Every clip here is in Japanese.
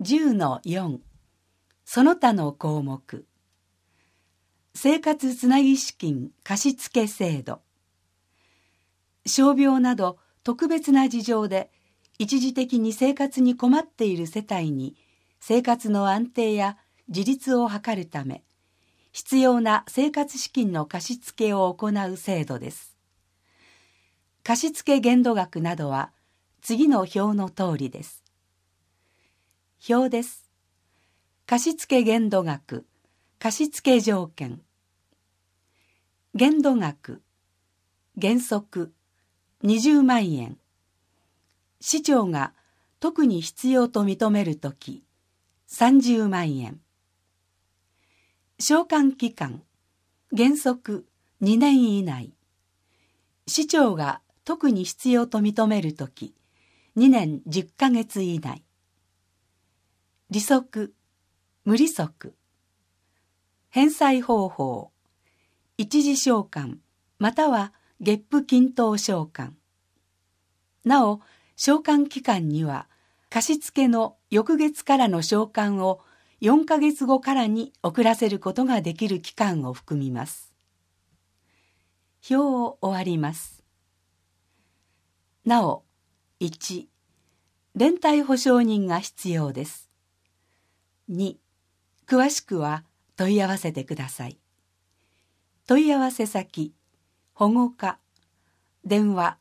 10-4 その他の項目。生活つなぎ資金貸付制度。傷病など特別な事情で一時的に生活に困っている世帯に生活の安定や自立を図るため必要な生活資金の貸付を行う制度です。貸付限度額などは次の表の通りです。表です。貸付限度額、貸付条件。限度額、原則20万円。市長が特に必要と認めるとき30万円。償還期間、原則2年以内。市長が特に必要と認めるとき2年10ヶ月以内。利息、無利息。返済方法、一時償還または月付均等償還。なお、償還期間には貸付の翌月からの償還を4ヶ月後からに遅らせることができる期間を含みます。表を終わります。なお、1、連帯保証人が必要です。2、詳しくは問い合わせてください。問い合わせ先、保護課、電話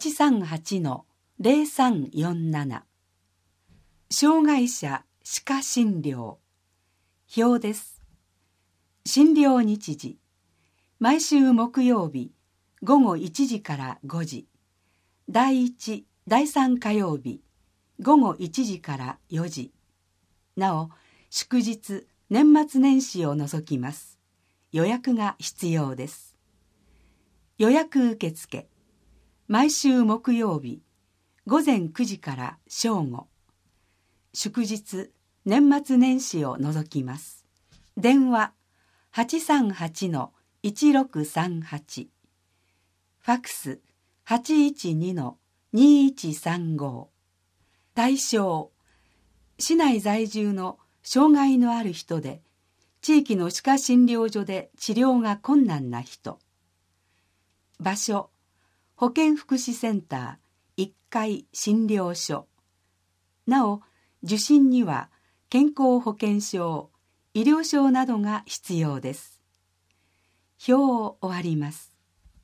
838-0347。障害者歯科診療。表です。診療日時、毎週木曜日午後1時から5時、第1、第3火曜日午後1時から4時。なお、祝日、年末年始を除きます。予約が必要です。予約受付、毎週木曜日、午前9時から正午。祝日、年末年始を除きます。電話、838-1638。ファクス、812-2135。対象、市内在住の障害のある人で、地域の歯科診療所で治療が困難な人。場所、保健福祉センター1階診療所。なお、受診には健康保険証、医療証などが必要です。表を終わります。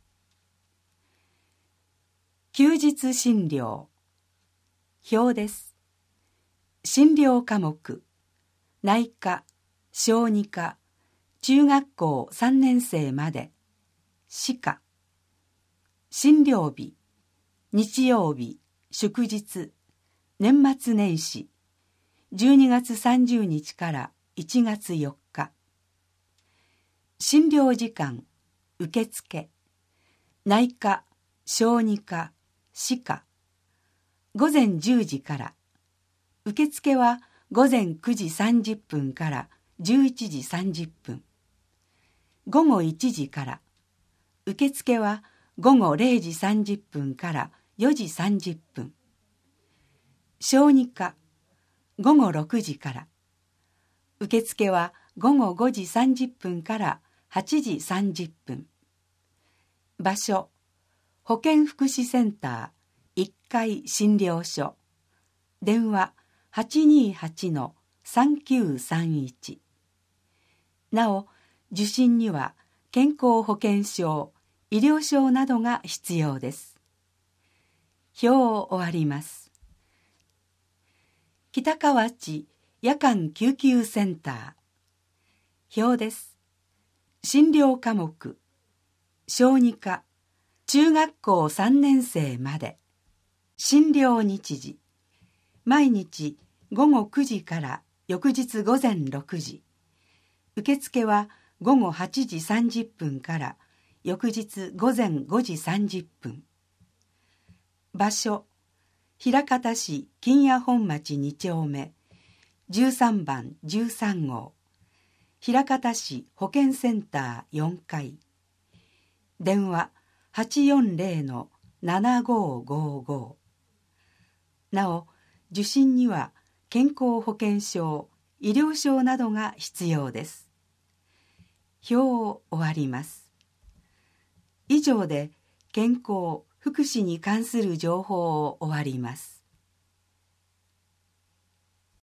休日診療。表です。診療科目、内科、小児科、中学校3年生まで、歯科。診療日、日曜日、祝日、年末年始、12月30日から1月4日。診療時間、受付、内科、小児科、歯科。午前10時から、受付は午前9時30分から11時30分。午後1時から、受付は午後0時30分から4時30分。小児科、午後6時から。受付は午後5時30分から8時30分。場所、保健福祉センター1階診療所。電話828-3931。なお、受診には健康保険証、医療証などが必要です。表を終わります。北河内夜間救急センター。表です。診療科目、小児科、中学校3年生まで。診療日時、毎日午後9時から翌日午前6時。受付は午後8時30分から翌日午前5時30分。場所、枚方市金谷本町2丁目13番13号。枚方市保健センター4階。電話840-7555。なお、受診には健康保険証、医療証などが必要です。表を終わります。以上で健康・福祉に関する情報を終わります。